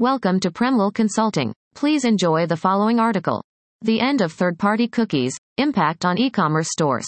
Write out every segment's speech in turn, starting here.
Welcome to Premlal Consulting. Please enjoy the following article. The end of third-party cookies, impact on e-commerce stores.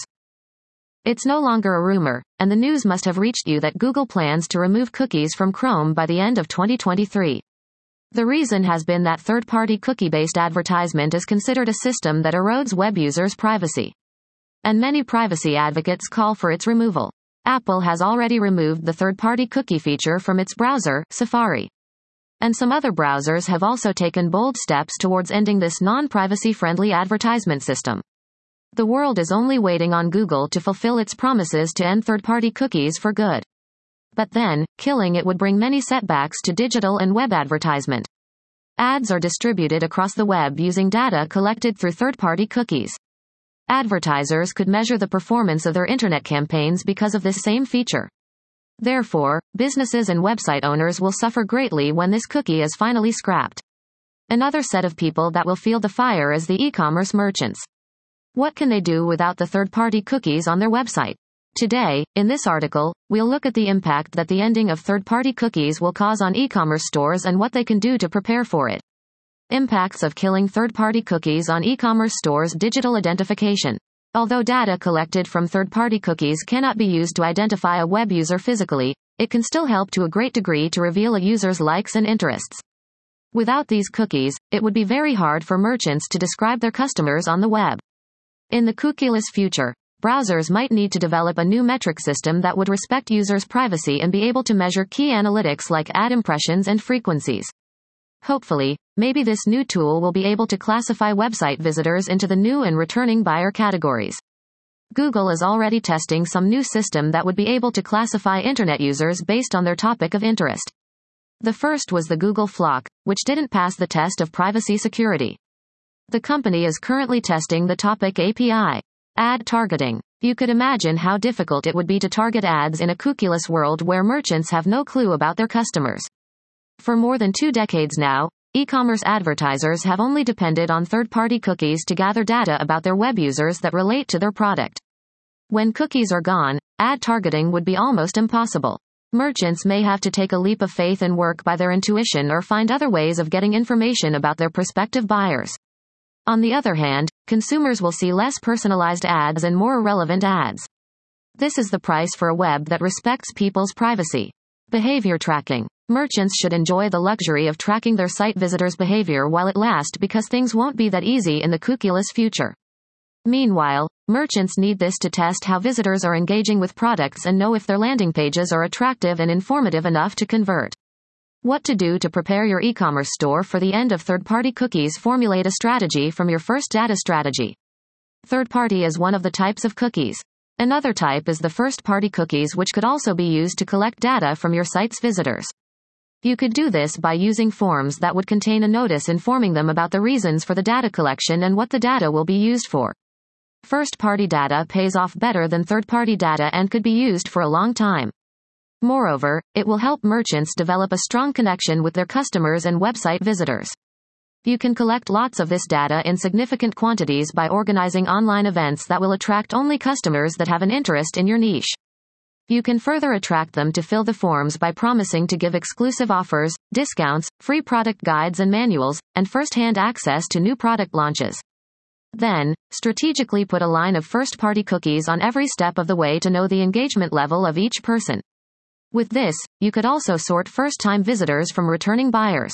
It's no longer a rumor, and the news must have reached you that Google plans to remove cookies from Chrome by the end of 2023. The reason has been that third-party cookie-based advertisement is considered a system that erodes web users' privacy. And many privacy advocates call for its removal. Apple has already removed the third-party cookie feature from its browser, Safari. And some other browsers have also taken bold steps towards ending this non-privacy-friendly advertisement system. The world is only waiting on Google to fulfill its promises to end third-party cookies for good. But then, killing it would bring many setbacks to digital and web advertisement. Ads are distributed across the web using data collected through third-party cookies. Advertisers could measure the performance of their internet campaigns because of this same feature. Therefore, businesses and website owners will suffer greatly when this cookie is finally scrapped. Another set of people that will feel the fire is the e-commerce merchants. What can they do without the third-party cookies on their website? Today, in this article, we'll look at the impact that the ending of third-party cookies will cause on e-commerce stores and what they can do to prepare for it. Impacts of killing third-party cookies on e-commerce stores' digital identification. Although data collected from third-party cookies cannot be used to identify a web user physically, it can still help to a great degree to reveal a user's likes and interests. Without these cookies, it would be very hard for merchants to describe their customers on the web. In the cookieless future, browsers might need to develop a new metric system that would respect users' privacy and be able to measure key analytics like ad impressions and frequencies. Hopefully, maybe this new tool will be able to classify website visitors into the new and returning buyer categories. Google is already testing some new system that would be able to classify internet users based on their topic of interest. The first was the Google Flock, which didn't pass the test of privacy security. The company is currently testing the topic API. Ad targeting. You could imagine how difficult it would be to target ads in a cookieless world where merchants have no clue about their customers. For more than 2 decades now, e-commerce advertisers have only depended on third-party cookies to gather data about their web users that relate to their product. When cookies are gone, ad targeting would be almost impossible. Merchants may have to take a leap of faith and work by their intuition or find other ways of getting information about their prospective buyers. On the other hand, consumers will see less personalized ads and more irrelevant ads. This is the price for a web that respects people's privacy. Behavior tracking. Merchants should enjoy the luxury of tracking their site visitors' behavior while it lasts because things won't be that easy in the cookieless future. Meanwhile, merchants need this to test how visitors are engaging with products and know if their landing pages are attractive and informative enough to convert. What to do to prepare your e-commerce store for the end of third-party cookies? Formulate a strategy from your first data strategy. Third-party is one of the types of cookies. Another type is the first-party cookies, which could also be used to collect data from your site's visitors. You could do this by using forms that would contain a notice informing them about the reasons for the data collection and what the data will be used for. First-party data pays off better than third-party data and could be used for a long time. Moreover, it will help merchants develop a strong connection with their customers and website visitors. You can collect lots of this data in significant quantities by organizing online events that will attract only customers that have an interest in your niche. You can further attract them to fill the forms by promising to give exclusive offers, discounts, free product guides and manuals, and first-hand access to new product launches. Then, strategically put a line of first-party cookies on every step of the way to know the engagement level of each person. With this, you could also sort first-time visitors from returning buyers.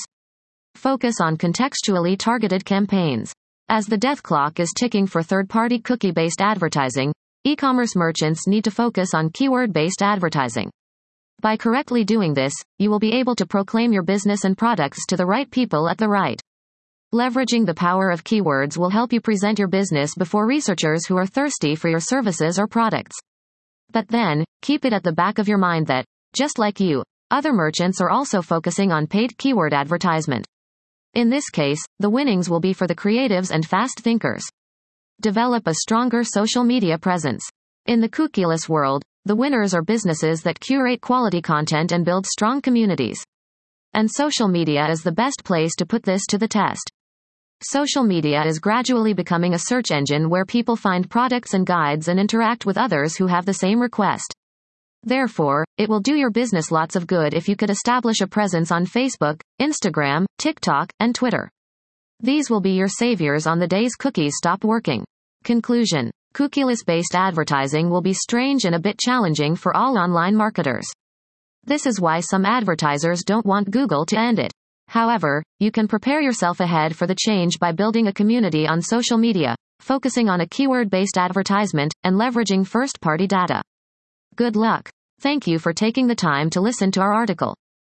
Focus on contextually targeted campaigns. As the death clock is ticking for third-party cookie-based advertising, e-commerce merchants need to focus on keyword-based advertising. By correctly doing this, you will be able to proclaim your business and products to the right people at the right. Leveraging the power of keywords will help you present your business before researchers who are thirsty for your services or products. But then, keep it at the back of your mind that, just like you, other merchants are also focusing on paid keyword advertisement. In this case, the winnings will be for the creatives and fast thinkers. Develop a stronger social media presence. In the cookieless world, the winners are businesses that curate quality content and build strong communities. And social media is the best place to put this to the test. Social media is gradually becoming a search engine where people find products and guides and interact with others who have the same request. Therefore, it will do your business lots of good if you could establish a presence on Facebook, Instagram, TikTok, and Twitter. These will be your saviors on the days cookies stop working. Conclusion. Cookieless-based advertising will be strange and a bit challenging for all online marketers. This is why some advertisers don't want Google to end it. However, you can prepare yourself ahead for the change by building a community on social media, focusing on a keyword-based advertisement, and leveraging first-party data. Good luck. Thank you for taking the time to listen to our article.